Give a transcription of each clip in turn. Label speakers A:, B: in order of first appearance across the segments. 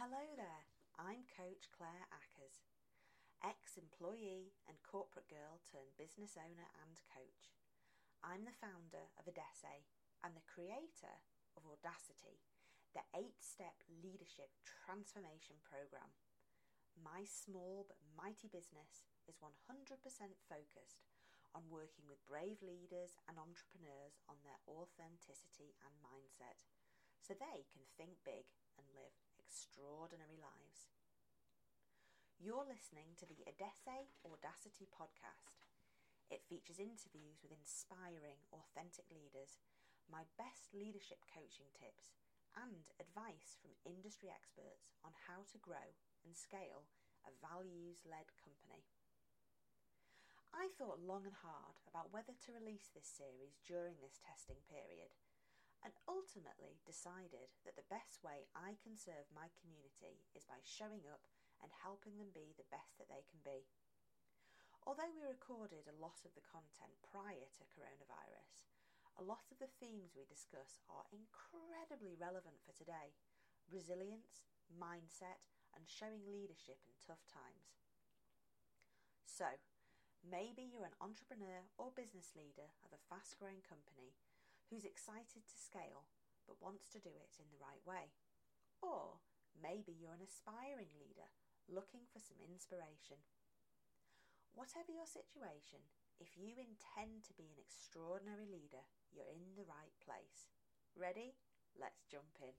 A: Hello there, I'm Coach Claire Ackers, ex-employee and corporate girl turned business owner and coach. I'm the founder of Odesse and the creator of Audacity, the 8-step leadership transformation program. My small but mighty business is 100% focused on working with brave leaders and entrepreneurs on their authenticity and mindset so they can think big and live extraordinary lives. You're listening to the Odesse Audacity podcast. It features interviews with inspiring, authentic leaders, my best leadership coaching tips, and advice from industry experts on how to grow and scale a values-led company. I thought long and hard about whether to release this series during this testing period, and ultimately decided that the best way I can serve my community is by showing up and helping them be the best that they can be. Although we recorded a lot of the content prior to coronavirus, a lot of the themes we discuss are incredibly relevant for today: resilience, mindset, and showing leadership in tough times. So, maybe you're an entrepreneur or business leader of a fast-growing company who's excited to scale but wants to do it in the right way. Or maybe you're an aspiring leader looking for some inspiration. Whatever your situation, if you intend to be an extraordinary leader, you're in the right place. Ready? Let's jump in.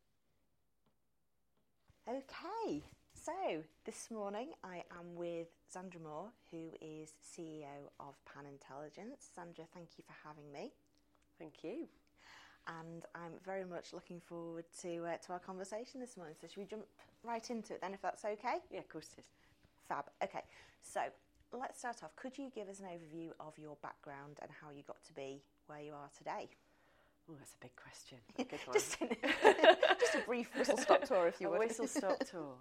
A: Okay, so this morning I am with Sandra Moore, who is CEO of Pan Intelligence. Sandra, thank you for having me.
B: Thank you.
A: And I'm very much looking forward to our conversation this morning. So should we jump right into it then, if that's okay?
B: Yeah, of course it is.
A: Fab. Okay, so let's start off. Could you give us an overview of your background and how you got to be where you are today?
B: Oh, that's a big question. A good one.
A: just a brief whistle-stop tour, if you would.
B: A whistle-stop tour.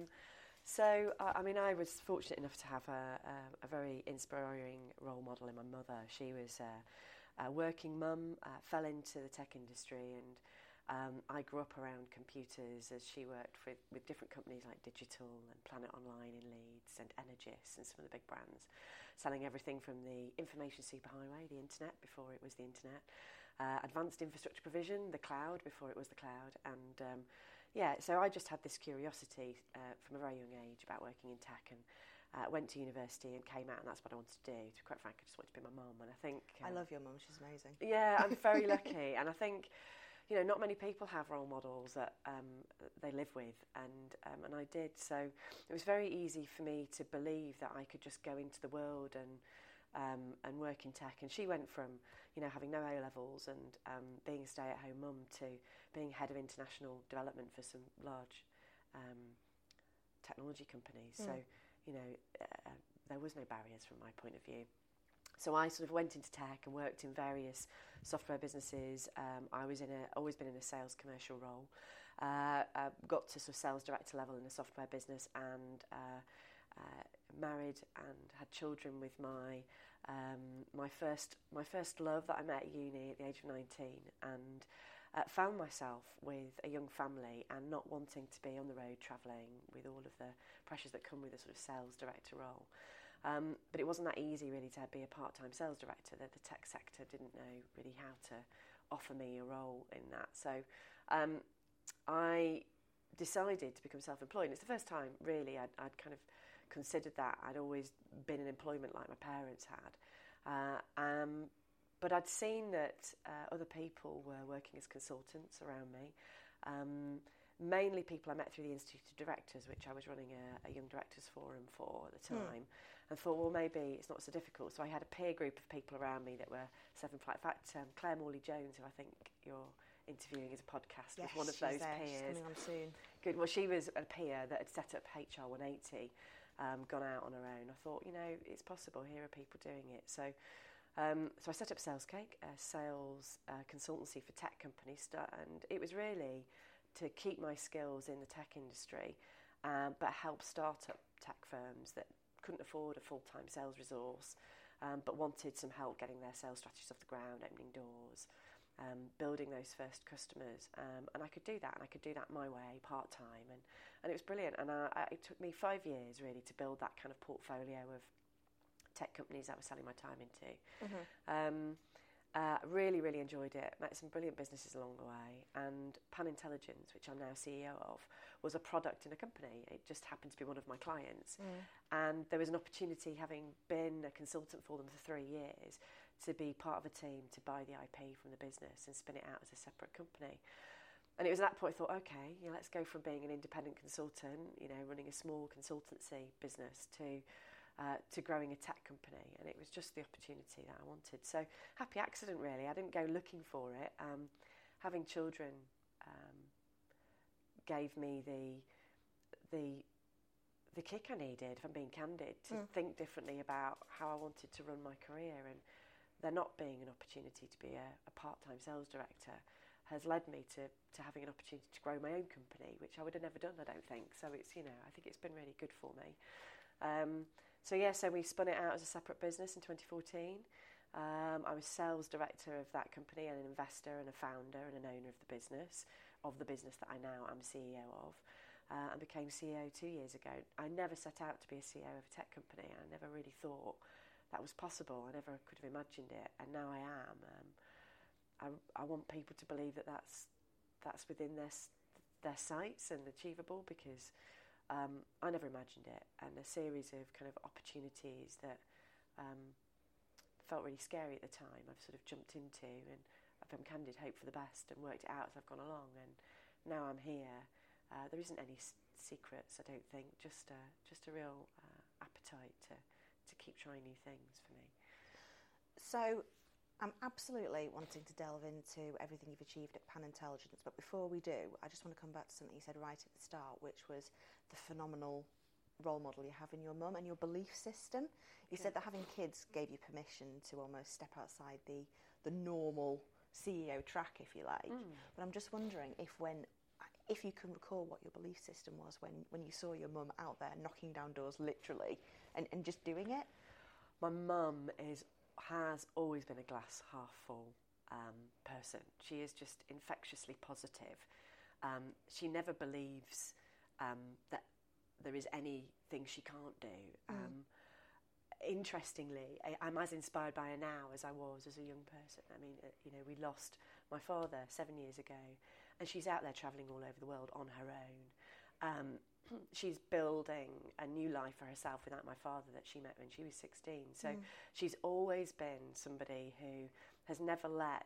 B: I was fortunate enough to have a very inspiring role model in my mother. She was a working mum, fell into the tech industry, and I grew up around computers as she worked with different companies like Digital and Planet Online in Leeds and Energous and some of the big brands, selling everything from the information superhighway, the internet before it was the internet, advanced infrastructure provision, the cloud before it was the cloud, and so I just had this curiosity from a very young age about working in tech, and went to university and came out, and that's what I wanted to do. To be quite frank, I just wanted to be my mum, and I think
A: I love your mum. She's amazing.
B: Yeah, I'm very lucky, and I think, not many people have role models that they live with, and I did. So it was very easy for me to believe that I could just go into the world and work in tech. And she went from, having no A-levels and being a stay-at-home mum to being head of international development for some large technology companies. So, there was no barriers from my point of view. So I sort of went into tech and worked in various software businesses. I was always been in a sales commercial role. Got to sort of sales director level in a software business, and married and had children with my first love that I met at uni at the age of 19, and found myself with a young family and not wanting to be on the road travelling with all of the pressures that come with a sort of sales director role. But it wasn't that easy really to be a part-time sales director. The tech sector didn't know really how to offer me a role in that. So I decided to become self-employed. And it's the first time really I'd kind of considered that. I'd always been in employment like my parents had. But I'd seen that other people were working as consultants around me. Mainly people I met through the Institute of Directors, which I was running a Young Directors Forum for at the time, and thought, well, maybe it's not so difficult. So I had a peer group of people around me that were seven-flight. In fact, Claire Morley-Jones, who I think you're interviewing as a podcast, was one of those peers.
A: She's coming on soon.
B: Good. Well, she was a peer that had set up HR 180, gone out on her own. I thought, it's possible. Here are people doing it. So I set up SalesCake, a sales consultancy for tech companies, and it was really to keep my skills in the tech industry, but help start-up tech firms that couldn't afford a full-time sales resource, but wanted some help getting their sales strategies off the ground, opening doors, building those first customers, and I could do that, and I could do that my way, part-time, and it was brilliant. And it took me 5 years really to build that kind of portfolio of tech companies I was selling my time into. Really, really enjoyed it. Met some brilliant businesses along the way, and Pan Intelligence, which I'm now CEO of, was a product in a company. It just happened to be one of my clients, and there was an opportunity, having been a consultant for them for 3 years, to be part of a team to buy the IP from the business and spin it out as a separate company. And it was at that point I thought, okay, let's go from being an independent consultant, running a small consultancy business, to growing a tech company. And it was just the opportunity that I wanted. So happy accident, really. I didn't go looking for it. Having children gave me the kick I needed, if I'm being candid, to think differently about how I wanted to run my career. And there not being an opportunity to be a part-time sales director has led me to having an opportunity to grow my own company, which I would have never done, I don't think. So it's, I think it's been really good for me. So we spun it out as a separate business in 2014. I was sales director of that company, and an investor and a founder and an owner of the business that I now am CEO of, and became CEO 2 years ago. I never set out to be a CEO of a tech company. I never really thought that was possible. I never could have imagined it, and now I am. I want people to believe that that's within their sights and achievable, because I never imagined it, and a series of kind of opportunities that felt really scary at the time I've sort of jumped into, and if I'm candid, hoped for the best and worked it out as I've gone along, and now I'm here. There isn't any secrets, I don't think, just a real appetite to keep trying new things for me.
A: So I'm absolutely wanting to delve into everything you've achieved at Pan Intelligence, but before we do, I just want to come back to something you said right at the start, which was the phenomenal role model you have in your mum and your belief system. You said that having kids gave you permission to almost step outside the normal CEO track, if you like. But I'm just wondering if you can recall what your belief system was when you saw your mum out there knocking down doors literally and just doing it.
B: My mum has always been a glass half full person. She is just infectiously positive. She never believes that there is anything she can't do. Interestingly, I'm as inspired by her now as I was as a young person. I mean, we lost my father 7 years ago, and she's out there travelling all over the world on her own. She's building a new life for herself without my father that she met when she was 16. So she's always been somebody who has never let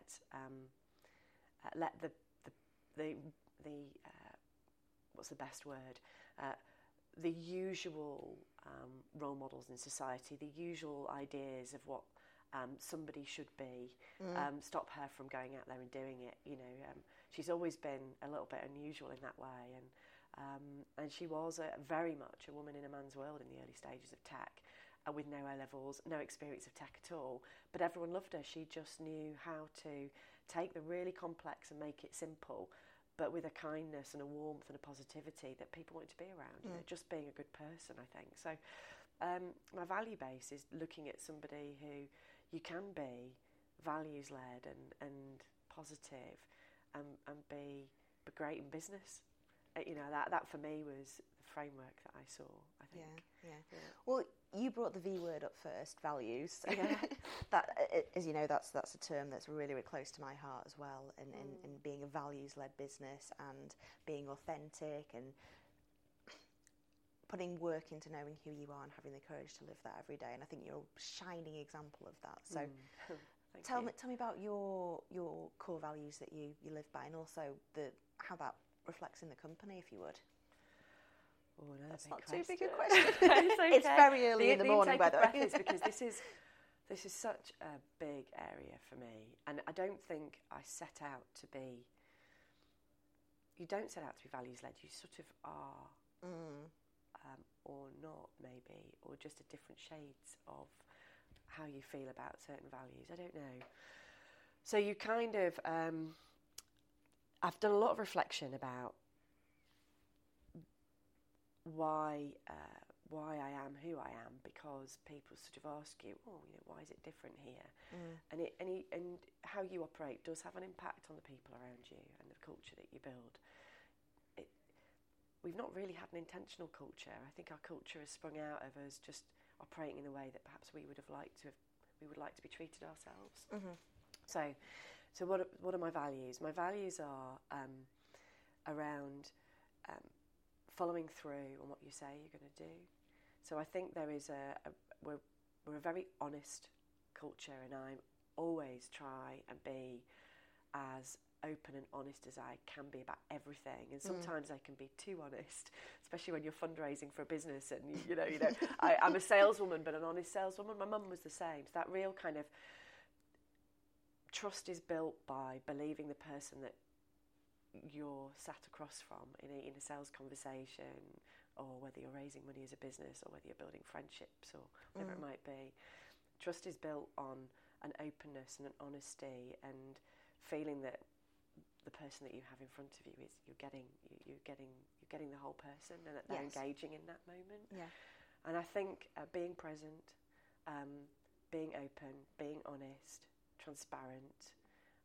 B: the what's the best word? The usual role models in society, the usual ideas of what somebody should be, stop her from going out there and doing it. She's always been a little bit unusual in that way, and she was very much a woman in a man's world in the early stages of tech, with no A-levels, no experience of tech at all, but everyone loved her. She just knew how to take the really complex and make it simple, but with a kindness and a warmth and a positivity that people wanted to be around, just being a good person, I think. So my value base is looking at somebody who you can be values-led and positive and be great in business. That for me was the framework that I saw, I think.
A: Yeah. Well, you brought the V word up first, values. That, as you know, that's a term that's really, really close to my heart as well, and being a values-led business and being authentic and putting work into knowing who you are and having the courage to live that every day. And I think you're a shining example of that. So tell me about your core values that you live by, and also how that reflects in the company, if you would.
B: Oh, no,
A: that's not
B: question.
A: too big a question.
B: It's okay.
A: It's very early in the morning, by the way.
B: Because this is such a big area for me, and I don't think I set out to be. You don't set out to be values led. You sort of are, or not, maybe, or just a different shades of how you feel about certain values. I don't know. So you kind of. I've done a lot of reflection about why why I am who I am, because people sort of ask you, oh, you know, why is it different here? And how you operate does have an impact on the people around you and the culture that you build. We've not really had an intentional culture. I think our culture has sprung out of us just operating in the way that perhaps we would like to be treated ourselves. So what are my values? My values are around following through on what you say you're going to do. So I think there is we're a very honest culture, and I always try and be as open and honest as I can be about everything. And sometimes I can be too honest, especially when you're fundraising for a business, and you know, I'm a saleswoman, but an honest saleswoman. My mum was the same. So that real kind of trust is built by believing the person that you're sat across from in a sales conversation, or whether you're raising money as a business, or whether you're building friendships, or whatever it might be. Trust is built on an openness and an honesty, and feeling that the person that you have in front of you is you're getting the whole person, and that they're engaging in that moment. Yeah. And I think being present, being open, being honest, transparent,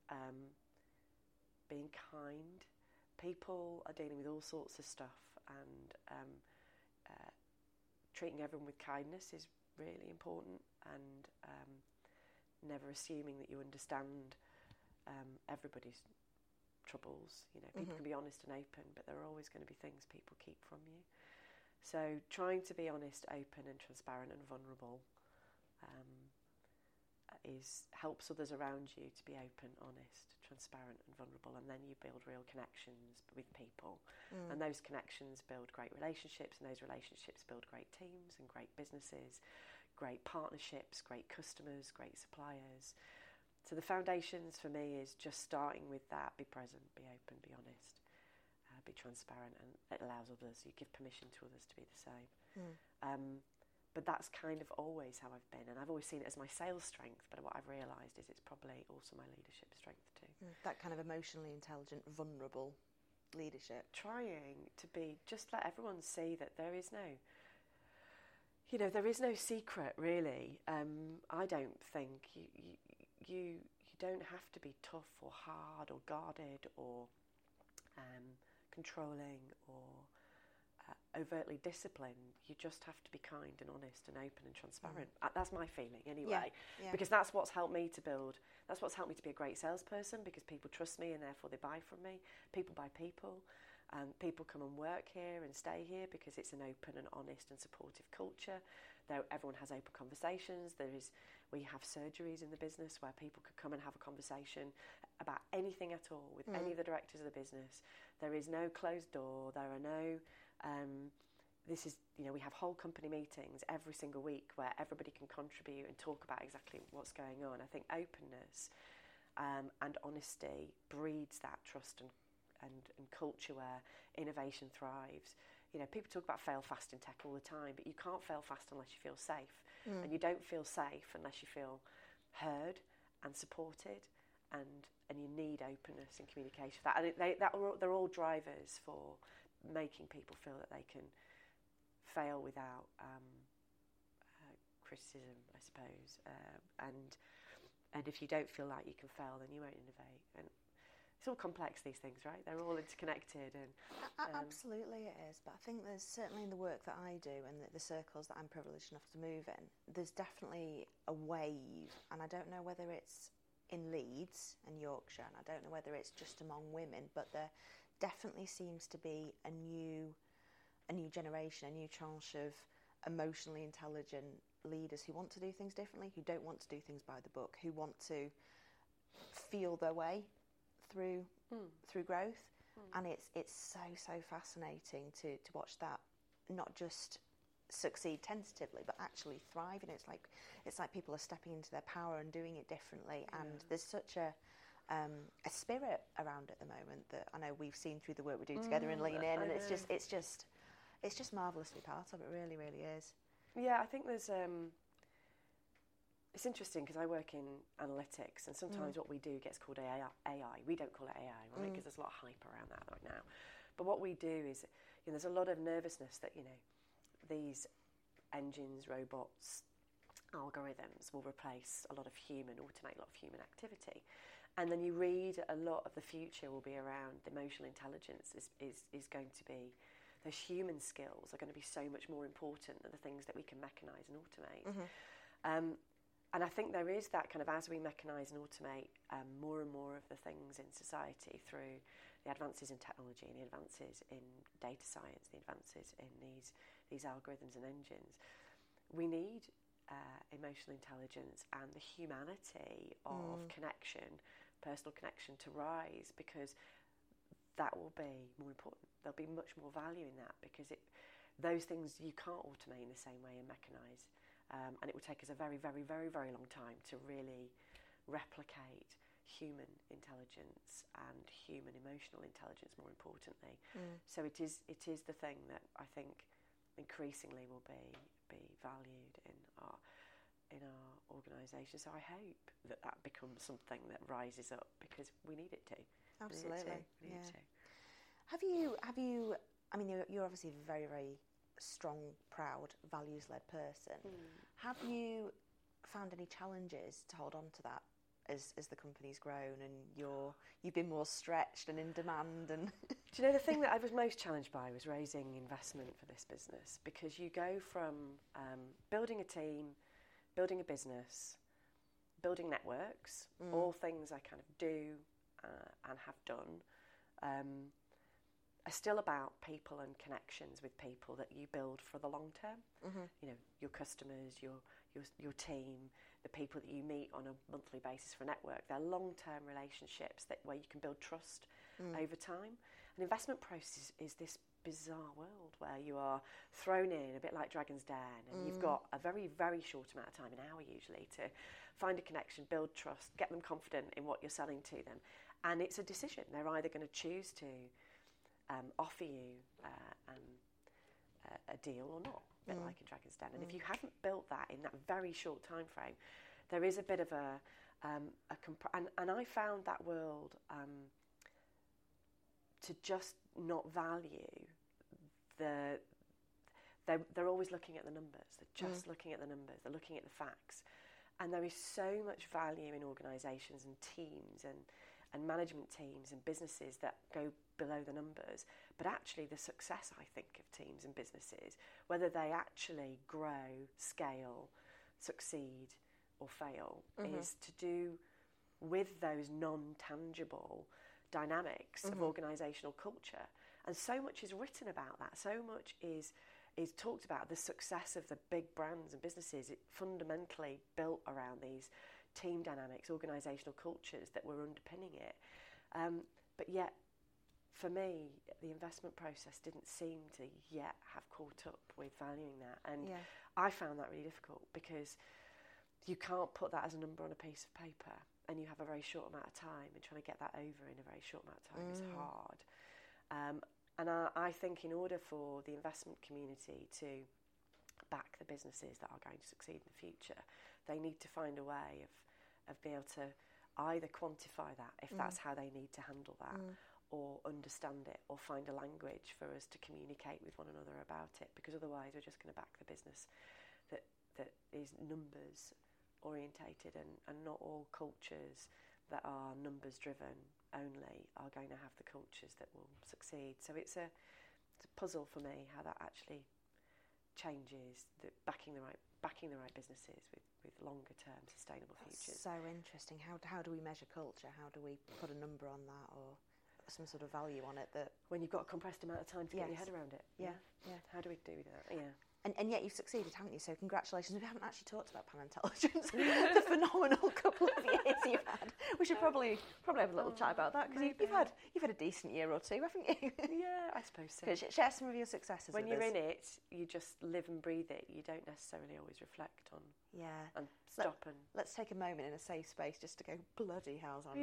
B: being kind. People are dealing with all sorts of stuff, and treating everyone with kindness is really important, and never assuming that you understand everybody's troubles. You know, people can be honest and open, but there are always going to be things people keep from you. So trying to be honest, open and transparent and vulnerable helps others around you to be open, honest, transparent and vulnerable, and then you build real connections with people. And those connections build great relationships, and those relationships build great teams and great businesses, great partnerships, great customers, great suppliers. So the foundations for me is just starting with that: be present, be open, be honest, be transparent, and it allows others, you give permission to others to be the same. But that's kind of always how I've been, and I've always seen it as my sales strength, but what I've realised is it's probably also my leadership strength too.
A: That kind of emotionally intelligent, vulnerable leadership. Trying
B: to be, just let everyone see that there is no, there is no secret really. I don't think you don't have to be tough or hard or guarded or controlling or overtly disciplined. You just have to be kind and honest and open and transparent. That's my feeling anyway. Yeah. Because that's what's helped me to be a great salesperson, because people trust me and therefore they buy from me. People buy people. People come and work here and stay here because it's an open and honest and supportive culture. Everyone has open conversations. We have surgeries in the business where people could come and have a conversation about anything at all with any of the directors of the business. There is no closed door. There are no... we have whole company meetings every single week where everybody can contribute and talk about exactly what's going on. I think openness and honesty breeds that trust and culture where innovation thrives. People talk about fail fast in tech all the time, but you can't fail fast unless you feel safe. And you don't feel safe unless you feel heard and supported, and you need openness and communication. They're all drivers for making people feel that they can fail without criticism, I suppose. And if you don't feel like you can fail, then you won't innovate. And it's all complex, these things, right? They're all interconnected. And
A: absolutely it is. But I think there's certainly in the work that I do and the circles that I'm privileged enough to move in, there's definitely a wave, and I don't know whether it's in Leeds and Yorkshire, and I don't know whether it's just among women, but there definitely seems to be a new generation, a new tranche of emotionally intelligent leaders who want to do things differently, who don't want to do things by the book, who want to feel their way through growth. And it's so fascinating to watch that not just succeed tentatively but actually thrive. And it's like people are stepping into their power and doing it differently. And there's such a spirit around at the moment that I know we've seen through the work we do together in Lean In, and it's just marvellous to be part of. It really, really is.
B: Yeah, I think there's it's interesting because I work in analytics, and sometimes what we do gets called AI. We don't call it AI, right? Because there's a lot of hype around that right now. But what we do is, there's a lot of nervousness that these engines, robots, algorithms will replace a lot of automate a lot of human activity. And then you read a lot of the future will be around emotional intelligence is going to be, those human skills are going to be so much more important than the things that we can mechanise and automate. Mm-hmm. And I think there is that kind of, as we mechanise and automate more and more of the things in society through the advances in technology and the advances in data science, the advances in these algorithms and engines, we need emotional intelligence and the humanity of connection, personal connection to rise, because that will be more important. There'll be much more value in that, because those things you can't automate in the same way and mechanise. And it will take us a very, very, very, very long time to really replicate human intelligence and human emotional intelligence, more importantly. So it is the thing that I think increasingly will be valued in our organisation. So I hope that becomes something that rises up, because we need it to.
A: Absolutely.
B: We need it to.
A: Have you? I mean, you're obviously a very, very strong, proud, values-led person. Have you found any challenges to hold on to that as the company's grown and you've been more stretched and in demand? And
B: do you know, the thing that I was most challenged by was raising investment for this business, because you go from building a team, building a business, building networks, all things I kind of do and have done, are still about people and connections with people that you build for the long term. You know, your customers, your team, the people that you meet on a monthly basis for a network. They're long-term relationships where you can build trust over time. An investment process is this bizarre world where you are thrown in a bit like Dragon's Den, and you've got a very, very short amount of time, an hour usually, to find a connection, build trust, get them confident in what you're selling to them. And it's a decision. They're either going to choose to offer you a deal or not, a bit like in Dragon's Den. And if you haven't built that in that very short time frame, there is a bit of and I found that world to just not value they're always looking at the numbers. They're just looking at the numbers. They're looking at the facts. And there is so much value in organisations and teams and management teams and businesses that go below the numbers. But actually the success, I think, of teams and businesses, whether they actually grow, scale, succeed or fail, is to do with those non-tangible dynamics of organisational culture. And so much is written about that. So much is talked about. The success of the big brands and businesses, it fundamentally built around these team dynamics, organisational cultures that were underpinning it. But yet, for me, the investment process didn't seem to yet have caught up with valuing that. And I found that really difficult, because you can't put that as a number on a piece of paper, and you have a very short amount of time, and trying to get that over in a very short amount of time is hard. And I think in order for the investment community to back the businesses that are going to succeed in the future, they need to find a way of being able to either quantify that, if that's how they need to handle that, or understand it, or find a language for us to communicate with one another about it, because otherwise we're just going to back the business that is numbers orientated, and not all cultures that are numbers driven only are going to have the cultures that will succeed. So it's a puzzle for me how that actually changes, backing the right businesses with longer term sustainable futures.
A: So interesting. How do we measure culture? How do we put a number on that, or some sort of value on it? That
B: when you've got a compressed amount of time to get your head around it.
A: Yeah.
B: How do we do that? Yeah.
A: And yet you've succeeded, haven't you? So congratulations. We haven't actually talked about Pan Intelligence, the phenomenal couple of years you've had. We should probably have a little chat about that, because you've had a decent year or two, haven't you?
B: Yeah, I suppose so.
A: Share some of your successes.
B: When
A: with
B: you're
A: us.
B: in it, you just live and breathe it. You don't necessarily always reflect on.
A: Yeah.
B: And stop Let's
A: take a moment in a safe space just to go, bloody hell, Sandra.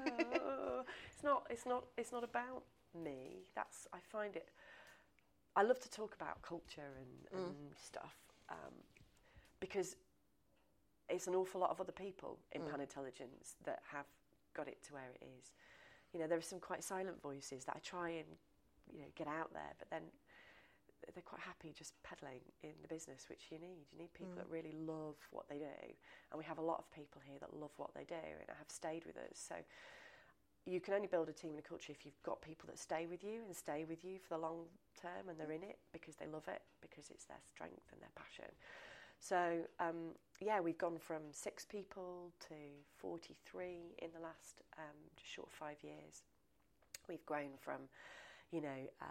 B: Yeah. It's not about me. I find it. I love to talk about culture and stuff, because it's an awful lot of other people in Pan Intelligence that have got it to where it is. You know, there are some quite silent voices that I try and get out there, but then they're quite happy just peddling in the business, which you need. You need people that really love what they do, and we have a lot of people here that love what they do and have stayed with us. So you can only build a team and a culture if you've got people that stay with you for the long term, and they're in it because they love it, because it's their strength and their passion. So we've gone from 6 people to 43 in the last just short of 5 years. We've grown from, a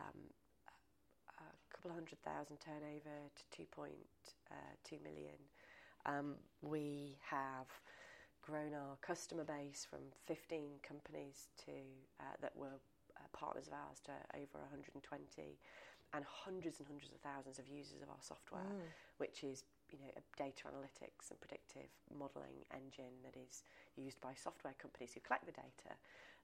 B: couple of 100,000 turnover to 2.2 million. We have grown our customer base from 15 companies to that were partners of ours to over 120, and hundreds and hundreds of thousands of users of our software, which is a data analytics and predictive modelling engine that is used by software companies who collect the data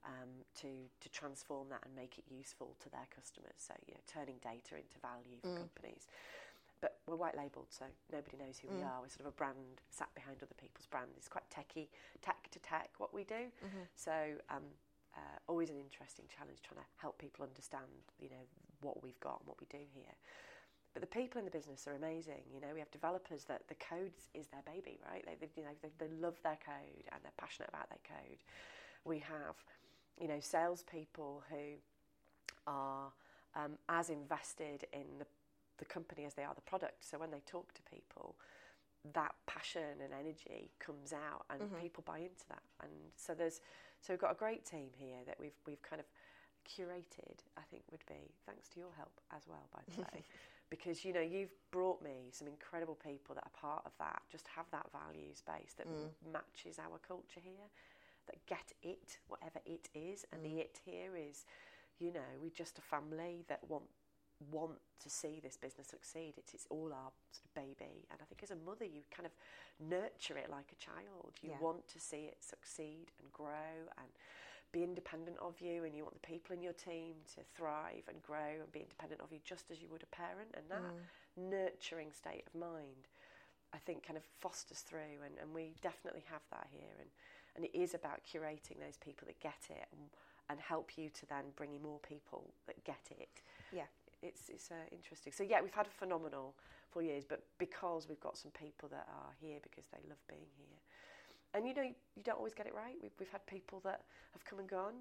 B: to transform that and make it useful to their customers. So turning data into value for companies. But we're white labelled, so nobody knows who we are. We're sort of a brand sat behind other people's brand. It's quite techy, tech to tech, what we do. So always an interesting challenge trying to help people understand, what we've got and what we do here. But the people in the business are amazing. We have developers that the code is their baby, right? They love their code and they're passionate about their code. We have, salespeople who are as invested in the company as they are the product. So when they talk to people, that passion and energy comes out, and people buy into that. And so we've got a great team here that we've kind of curated. I think would be thanks to your help as well, by the way, because you've brought me some incredible people that are part of that. Just have that values base that matches our culture here, that get it, whatever it is, and the it here is, we're just a family that want to see this business succeed. It's all our sort of baby, and I think as a mother you kind of nurture it like a child. You want to see it succeed and grow and be independent of you, and you want the people in your team to thrive and grow and be independent of you just as you would a parent. And that nurturing state of mind, I think, kind of fosters through, and we definitely have that here. And it is about curating those people that get it and help you to then bring in more people that get it. Yeah. It's interesting. So we've had a phenomenal 4 years, but because we've got some people that are here because they love being here. And you don't always get it right. We've had people that have come and gone.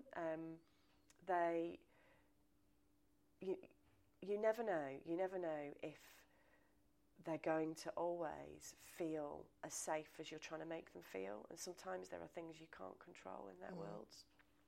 B: You never know. You never know if they're going to always feel as safe as you're trying to make them feel. And sometimes there are things you can't control in their worlds.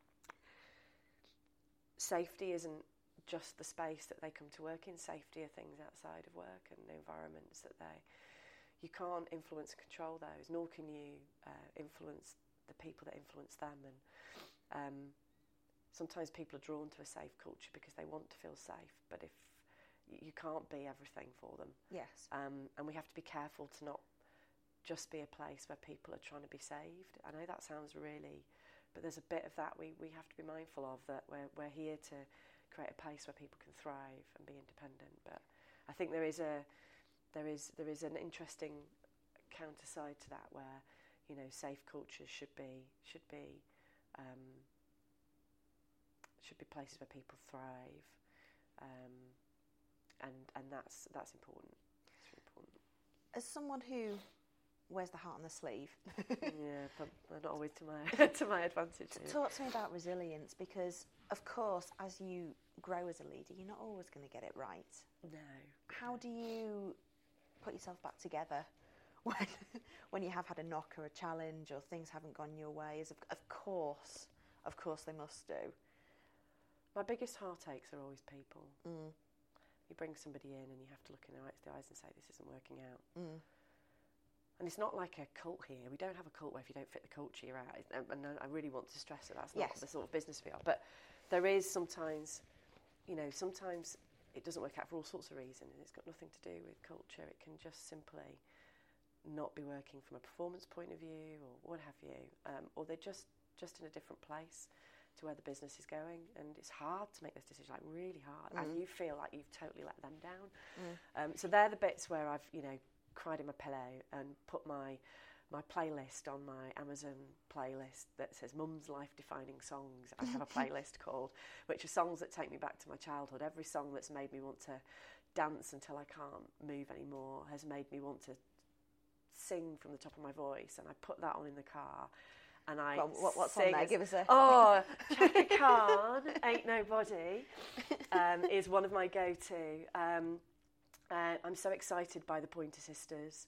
B: Safety isn't just the space that they come to work in. Safety are things outside of work and the environments that you can't influence and control those, nor can you influence the people that influence them. And sometimes people are drawn to a safe culture because they want to feel safe, but if you can't be everything for them. Yes. And we have to be careful to not just be a place where people are trying to be saved. I know that sounds really, but there's a bit of that we have to be mindful of, that we're here to create a place where people can thrive and be independent. But I think there is an interesting counter side to that, where safe cultures should be places where people thrive, and that's important. It's really important.
A: As someone who wears the heart on the sleeve,
B: but not always to my advantage.
A: Talk to me about resilience, because of course, as you grow as a leader, you're not always going to get it right.
B: No.
A: How do you put yourself back together when you have had a knock or a challenge or things haven't gone your way? Of course they must do.
B: My biggest heartaches are always people. You bring somebody in and you have to look in their eyes and say, this isn't working out. And it's not like a cult here. We don't have a cult where if you don't fit the culture, you're out. And I really want to stress that that's not the sort of business we are. But there is sometimes it doesn't work out for all sorts of reasons. It's got nothing to do with culture. It can just simply not be working from a performance point of view or what have you. Or they're just in a different place to where the business is going. And it's hard to make those decisions, like really hard. And you feel like you've totally let them down. So they're the bits where I've, cried in my pillow and put my my playlist on my Amazon playlist that says Mum's Life Defining Songs. I have a playlist called, which are songs that take me back to my childhood. Every song that's made me want to dance until I can't move anymore has made me want to sing from the top of my voice, and I put that on in the car. And I
A: what's on there? Give us a...
B: Oh, Chaka Khan, Ain't Nobody, is one of my go-to. I'm so excited by the Pointer Sisters.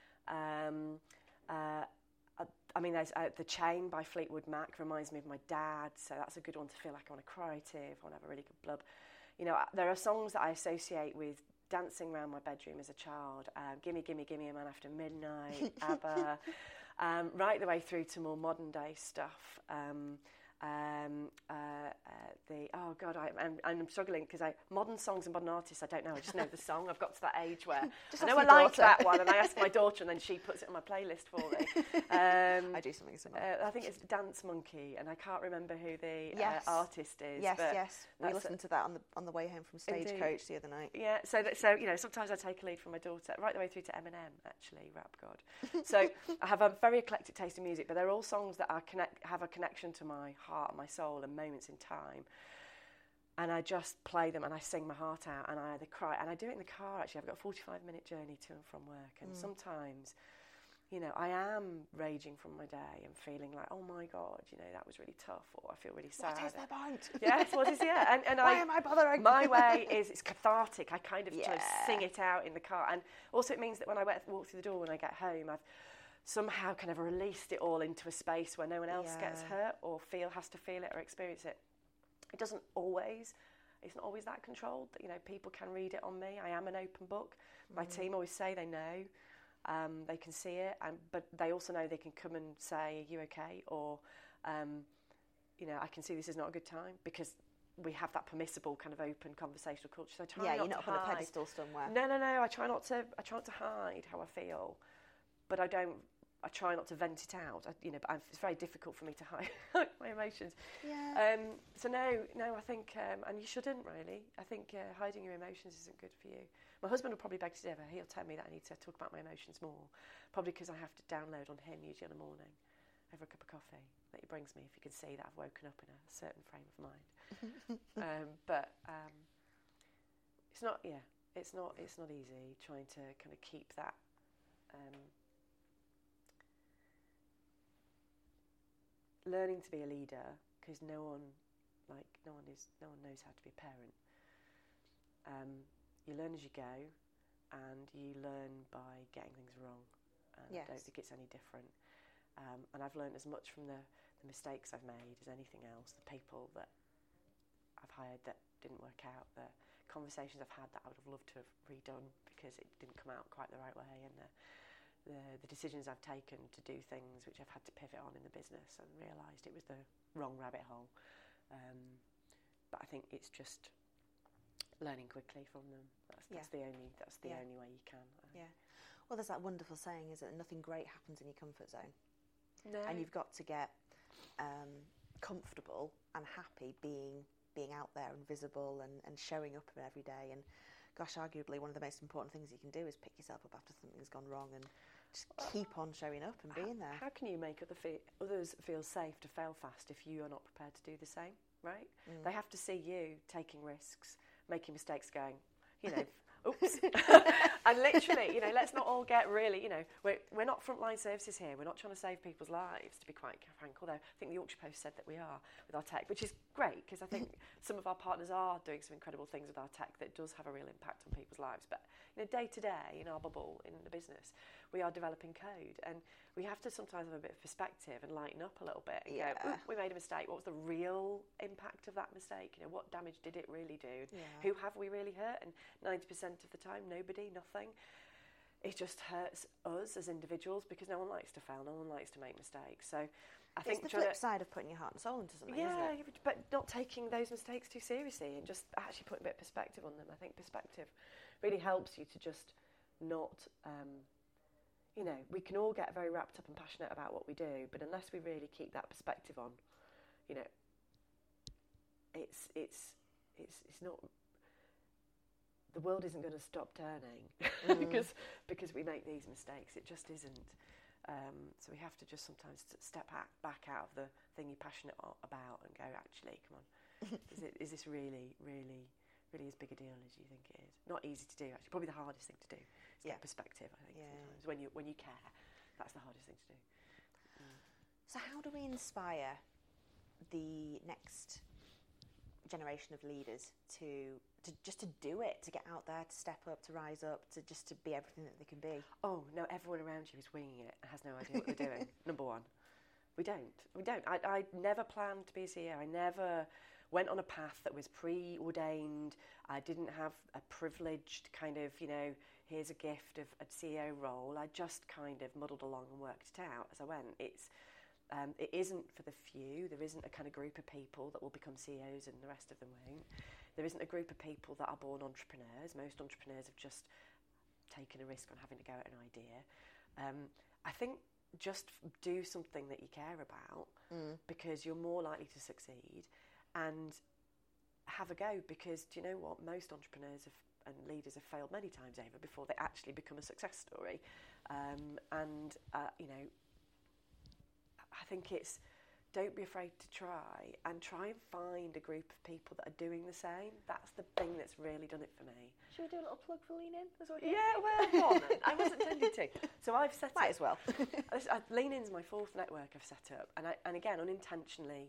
B: I mean, there's The Chain by Fleetwood Mac reminds me of my dad, so that's a good one to feel like I want to cry to, if I want to have a really good blub. You know, there are songs that I associate with dancing around my bedroom as a child. Gimme, Gimme, Gimme a Man After Midnight, ABBA, right the way through to more modern day stuff. I'm struggling because modern songs and modern artists I don't know. I just know the song. I've got to that age where I know I like that one, and I ask my daughter, and then she puts it on my playlist for me.
A: I do something similar.
B: I think it's Dance Monkey, and I can't remember who the artist is.
A: Yes, we listened to that on the way home from Stagecoach the other night.
B: Yeah, so you know, sometimes I take a lead from my daughter, right the way through to Eminem, actually, rap god. So I have a very eclectic taste in music, but they're all songs that have a connection to my heart, my soul, and moments in time. And I just play them and I sing my heart out, and I either cry, and I do it in the car actually. I've got a 45-minute journey to and from work, and sometimes, you know, I am raging from my day and feeling like, oh my God, you know, that was really tough, or I feel really sad.
A: What is the point?
B: Yes, what is, yeah. And
A: why am I bothering?
B: My way is, it's cathartic. I kind of just sing it out in the car. And also it means that when I walk through the door when I get home, I've somehow kind of released it all into a space where no one else gets hurt or has to feel it or experience it. It doesn't always, it's not always that controlled. You know, people can read it on me. I am an open book. My team always say they know, they can see it, but they also know they can come and say, are you okay? Or, you know, I can see this is not a good time, because we have that permissible kind of open conversational culture. So I try not
A: you're not
B: to
A: on
B: hide.
A: a pedestal somewhere.
B: No. I try not to hide how I feel, but I try not to vent it out. But it's very difficult for me to hide my emotions.
A: Yeah.
B: So no, I think, and you shouldn't really. I think hiding your emotions isn't good for you. My husband will probably beg to differ. He'll tell me that I need to talk about my emotions more, probably because I have to download on him usually in the morning over a cup of coffee that he brings me, if you can see that I've woken up in a certain frame of mind. But it's not easy trying to kind of keep that. Learning to be a leader, because no one knows how to be a parent. You learn as you go, and you learn by getting things wrong. And I don't think it's any different. And I've learned as much from the mistakes I've made as anything else. The people that I've hired that didn't work out, the conversations I've had that I would have loved to have redone because it didn't come out quite the right way, and the decisions I've taken to do things which I've had to pivot on in the business and realised it was the wrong rabbit hole. But I think it's just learning quickly from them. That's the only way you can.
A: Well, there's that wonderful saying, is that nothing great happens in your comfort zone.
B: No.
A: And you've got to get comfortable and happy being out there and visible and showing up every day. And gosh, arguably one of the most important things you can do is pick yourself up after something's gone wrong and just keep on showing up and being there.
B: How can you make others feel safe to fail fast if you are not prepared to do the same, right? They have to see you taking risks, making mistakes, going, you know, oops. And literally, you know, let's not all get really, you know, we're not frontline services here. We're not trying to save people's lives, to be quite frank, although I think the Yorkshire Post said that we are with our tech, which is great, because I think some of our partners are doing some incredible things with our tech that does have a real impact on people's lives. But, you know, day to day in our bubble, in the business, we are developing code, and we have to sometimes have a bit of perspective and lighten up a little bit and go, we made a mistake. What was the real impact of that mistake? You know, what damage did it really do? Who have we really hurt? And 90% of the time, nobody, nothing. It just hurts us as individuals, because no one likes to fail, no one likes to make mistakes. So I think
A: it's the flip side of putting your heart and soul into something, isn't it?
B: But not taking those mistakes too seriously and just actually putting a bit of perspective on them. I think perspective really helps you to just not... you know, we can all get very wrapped up and passionate about what we do, but unless we really keep that perspective on, you know, it's not... The world isn't going to stop turning because we make these mistakes. It just isn't. So we have to just sometimes step back out of the thing you're passionate about and go, actually, come on, is this really, really, really as big a deal as you think it is? Not easy to do, actually. Probably the hardest thing to do. Is get perspective, I think, sometimes. When you care, that's the hardest thing to do.
A: So how do we inspire the next generation of leaders to just to do it, to get out there, to step up, to rise up, to just to be everything that they can be?
B: Oh no, everyone around you is winging it and has no idea what they're doing. Number one, we don't. I never planned to be a CEO. I never went on a path that was preordained. I didn't have a privileged kind of, here's a gift of a CEO role. I just kind of muddled along and worked it out as I went. It isn't for the few. There isn't a kind of group of people that will become CEOs and the rest of them won't. There isn't a group of people that are born entrepreneurs. Most entrepreneurs have just taken a risk on having to go at an idea. I think just do something that you care about because you're more likely to succeed, and have a go, because do you know what? Most entrepreneurs and leaders have failed many times over before they actually become a success story. I think it's, don't be afraid to try and find a group of people that are doing the same. That's the thing that's really done it for me.
A: Should we do a little plug for Lean In as well?
B: Yeah, well, go on then. I wasn't intending to. So I've set
A: Might as well.
B: Lean In's my fourth network I've set up, and again, unintentionally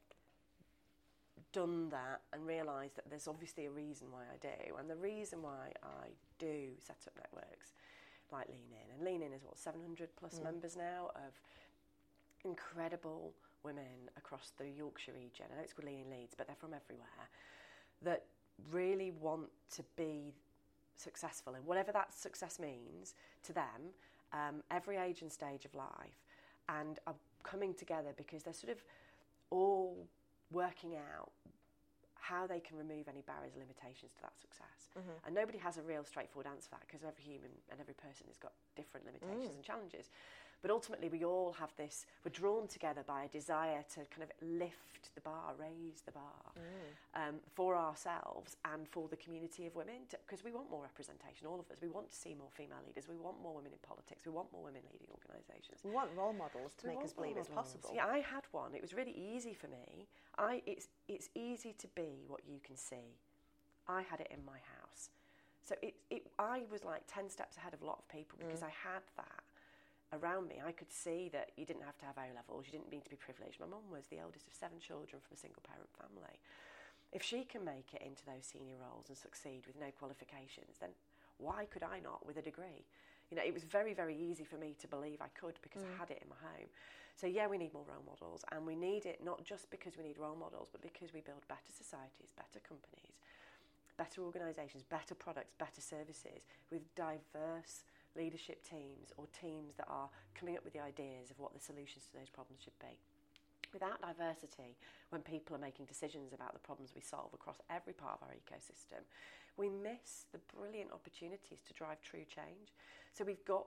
B: done that and realised that there's obviously a reason why I do, and the reason why I do set up networks like Lean In, and Lean In is 700 plus members now of incredible women across the Yorkshire region. I know it's called Lean In Leeds, but they're from everywhere, that really want to be successful, and whatever that success means to them, every age and stage of life, and are coming together because they're sort of all working out how they can remove any barriers or limitations to that success. And nobody has a real straightforward answer for that, because every human and every person has got different limitations and challenges. But ultimately we all have this, we're drawn together by a desire to kind of lift the bar, raise the bar for ourselves and for the community of women, because we want more representation, all of us. We want to see more female leaders. We want more women in politics. We want more women leading organisations.
A: We want role models to make us believe it's possible.
B: Yeah, I had one. It was really easy for me. It's easy to be what you can see. I had it in my house. So I was like 10 steps ahead of a lot of people because I had that around me. I could see that you didn't have to have O-levels, you didn't need to be privileged. My mum was the eldest of 7 children from a single parent family. If she can make it into those senior roles and succeed with no qualifications, then why could I not with a degree? It was very, very easy for me to believe I could because I had it in my home. So yeah, we need more role models, and we need it not just because we need role models, but because we build better societies, better companies, better organisations, better products, better services with diverse leadership teams, or teams that are coming up with the ideas of what the solutions to those problems should be. Without diversity, when people are making decisions about the problems we solve across every part of our ecosystem, we miss the brilliant opportunities to drive true change. So we've got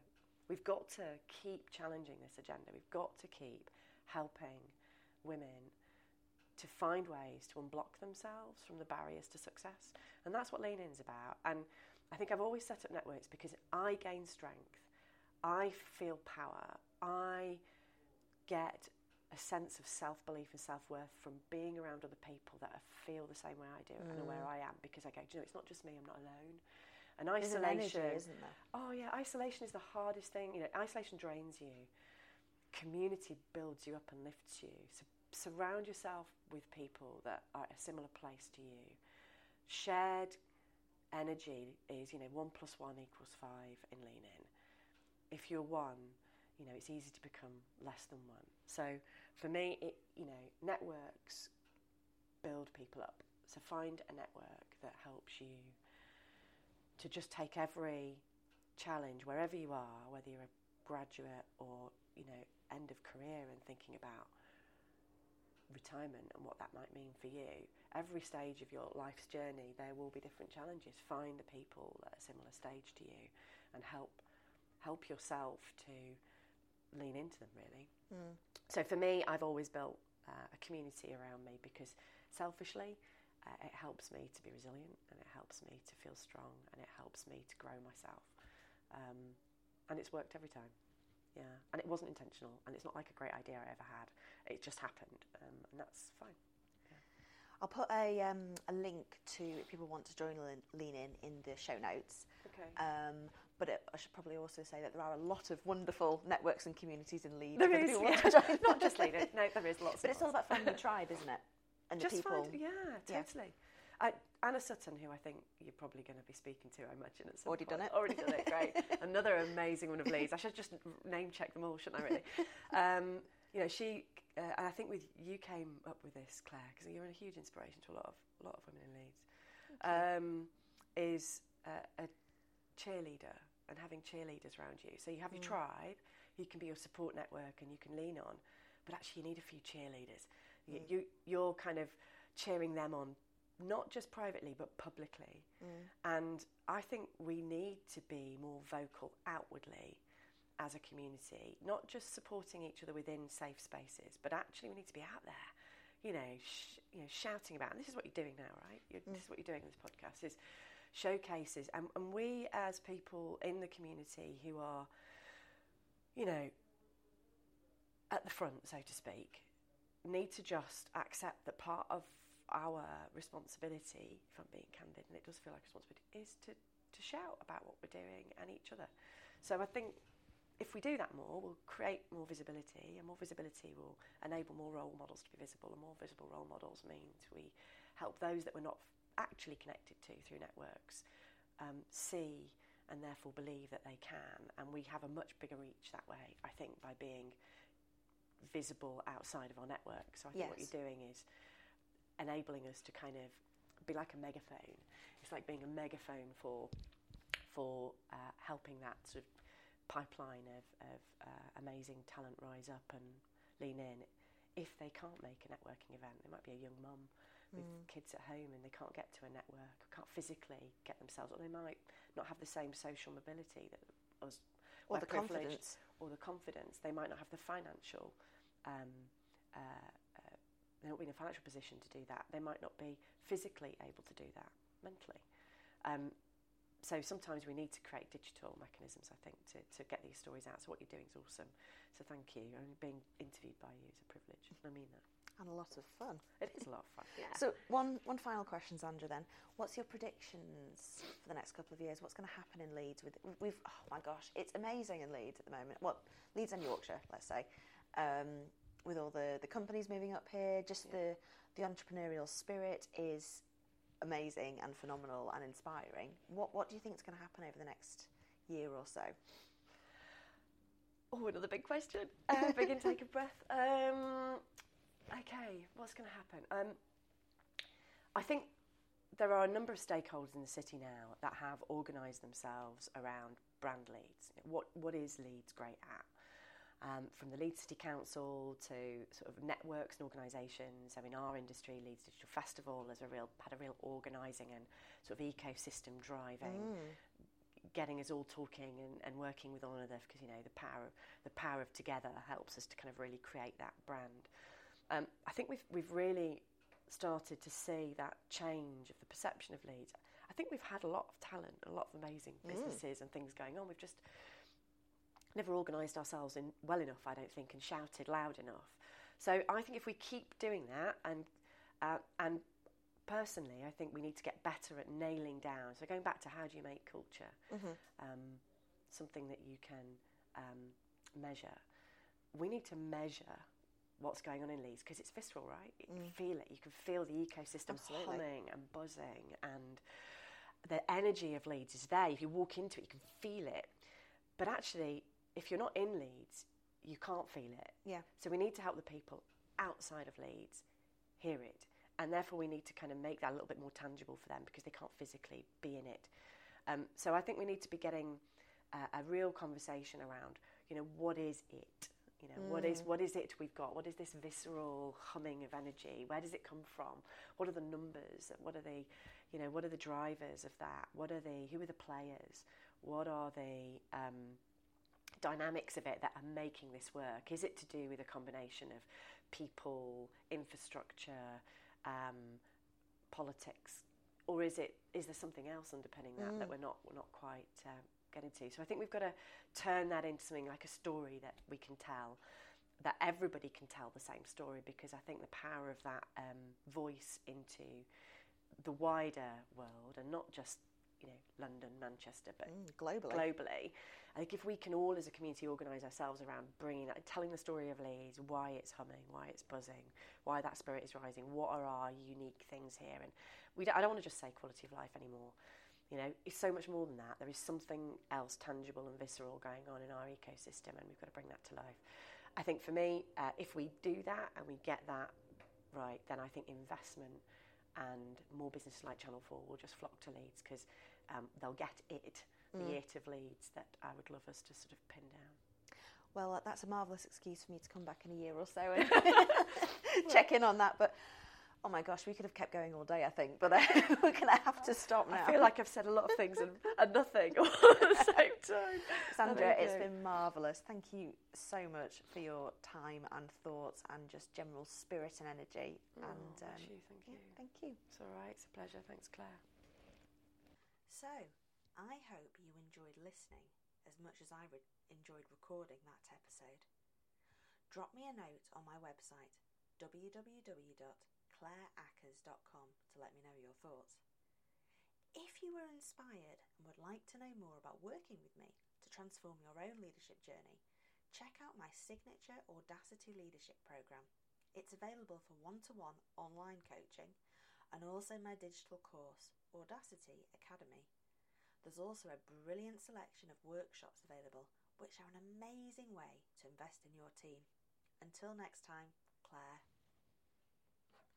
B: to keep challenging this agenda. We've got to keep helping women to find ways to unblock themselves from the barriers to success. And that's what Lean In's about. And I think I've always set up networks because I gain strength, I feel power, I get a sense of self-belief and self-worth from being around other people that feel the same way I do and where I am, because I go, it's not just me, I'm not alone. And isolation,
A: energy, isn't there?
B: Oh yeah, isolation is the hardest thing. Isolation drains you. Community builds you up and lifts you. So surround yourself with people that are at a similar place to you. Shared energy is, 1 + 1 = 5 in Lean In. If you're one, it's easy to become less than one. So for me, networks build people up. So find a network that helps you to just take every challenge wherever you are, whether you're a graduate or, end of career and thinking about retirement and what that might mean for you. Every stage of your life's journey, there will be different challenges. Find the people at a similar stage to you and help yourself to lean into them, really. So for me, I've always built a community around me because selfishly, it helps me to be resilient, and it helps me to feel strong, and it helps me to grow myself. And it's worked every time. Yeah, and it wasn't intentional, and it's not like a great idea I ever had. It just happened, and that's fine. Yeah.
A: I'll put a link to, if people want to join Lean In the show notes.
B: Okay.
A: But I should probably also say that there are a lot of wonderful networks and communities in Leeds.
B: There is, not just Lean In. No, there is lots.
A: But it's all about finding the tribe, isn't it? And
B: just
A: the people.
B: Totally. Anna Sutton, who I think you're probably going to be speaking to, I imagine, at some
A: Already
B: point.
A: done it.
B: Already done it, great. Another amazing one of Leeds. I should just name check them all, shouldn't I, really? She, and I think you came up with this, Claire, because you're a huge inspiration to a lot of women in Leeds, is a cheerleader and having cheerleaders around you. So you have your tribe, you can be your support network and you can lean on, but actually you need a few cheerleaders. You're kind of cheering them on, not just privately but publicly. And I think we need to be more vocal outwardly as a community, not just supporting each other within safe spaces, but actually we need to be out there, shouting about, and this is what you're doing now, right? This is what you're doing in this podcast, is showcases, and we as people in the community who are, at the front, so to speak, need to just accept that part of our responsibility, if I'm being candid, and it does feel like responsibility, is to shout about what we're doing and each other. So I think if we do that more, we'll create more visibility, and more visibility will enable more role models to be visible, and more visible role models means we help those that we're not actually connected to through networks see and therefore believe that they can, and we have a much bigger reach that way, I think, by being visible outside of our network. So I think what you're doing is enabling us to kind of be like a megaphone. It's like being a megaphone for helping that sort of pipeline of amazing talent rise up and lean in. If they can't make a networking event, there might be a young mum with kids at home and they can't get to a network, can't physically get themselves, or they might not have the same social mobility that us,
A: or the confidence,
B: they might not have the financial they won't be in a financial position to do that, they might not be physically able to do that mentally. So sometimes we need to create digital mechanisms, I think, to get these stories out. So what you're doing is awesome. So thank you. And being interviewed by you is a privilege. And I mean that.
A: And a lot of fun.
B: It is a lot of fun, yeah.
A: So one final question, Sandra, then. What's your predictions for the next couple of years? What's going to happen in Leeds? We've oh my gosh, it's amazing in Leeds at the moment. Well, Leeds and Yorkshire, let's say. With all the companies moving up here, just the entrepreneurial spirit is amazing and phenomenal and inspiring. What do you think is going to happen over the next year or so?
B: Oh, another big question. Big intake of breath. Okay, what's going to happen? I think there are a number of stakeholders in the city now that have organised themselves around brand Leeds. What is Leeds great at? From the Leeds City Council to sort of networks and organisations. So in our industry, Leeds Digital Festival has had a real organising and sort of ecosystem driving, getting us all talking and working with one another, because the power of together helps us to kind of really create that brand. I think we've really started to see that change of the perception of Leeds. I think we've had a lot of talent, a lot of amazing businesses and things going on. We've just never organised ourselves well enough, I don't think, and shouted loud enough. So I think if we keep doing that, and personally, I think we need to get better at nailing down. So going back to how do you make culture, something that you can measure. We need to measure what's going on in Leeds, because it's visceral, right? You can feel it. You can feel the ecosystem humming and buzzing, and the energy of Leeds is there. If you walk into it, you can feel it. But actually, if you're not in Leeds, you can't feel it.
A: Yeah.
B: So we need to help the people outside of Leeds hear it. And therefore we need to kind of make that a little bit more tangible for them, because they can't physically be in it. So I think we need to be getting a real conversation around, what is it? What is it we've got? What is this visceral humming of energy? Where does it come from? What are the numbers? What are the drivers of that? Who are the players? What are the dynamics of it that are making this work? Is it to do with a combination of people, infrastructure, politics, or is there something else underpinning that we're not quite getting to. So I think we've got to turn that into something like a story that we can tell, that everybody can tell the same story, because I think the power of that voice into the wider world, and not just, you know, London, Manchester, but globally. I think if we can all as a community organise ourselves around bringing that, telling the story of Leeds, why it's humming, why it's buzzing, why that spirit is rising, what are our unique things here, and I don't want to just say quality of life anymore. You know, it's so much more than that. There is something else tangible and visceral going on in our ecosystem, and we've got to bring that to life. I think for me, if we do that and we get that right, then I think investment and more businesses like Channel 4 will just flock to Leeds, because they'll get the it of Leeds that I would love us to sort of pin down.
A: Well, that's a marvellous excuse for me to come back in a year or so and check in on that. But oh my gosh, we could have kept going all day, I think, but we're going to have to stop now.
B: I feel like I've said a lot of things and nothing all at the same time.
A: Sandra, it's been marvellous. Thank you so much for your time and thoughts and just general spirit and energy.
B: Thank you.
A: Thank you.
B: It's all right. It's a pleasure. Thanks, Claire.
A: So, I hope you enjoyed listening as much as I enjoyed recording that episode. Drop me a note on my website, www.claireackers.com, to let me know your thoughts. If you were inspired and would like to know more about working with me to transform your own leadership journey, check out my signature Audacity Leadership Programme. It's available for one-to-one online coaching and also my digital course, Audacity Academy. There's also a brilliant selection of workshops available, which are an amazing way to invest in your team. Until next time, Claire.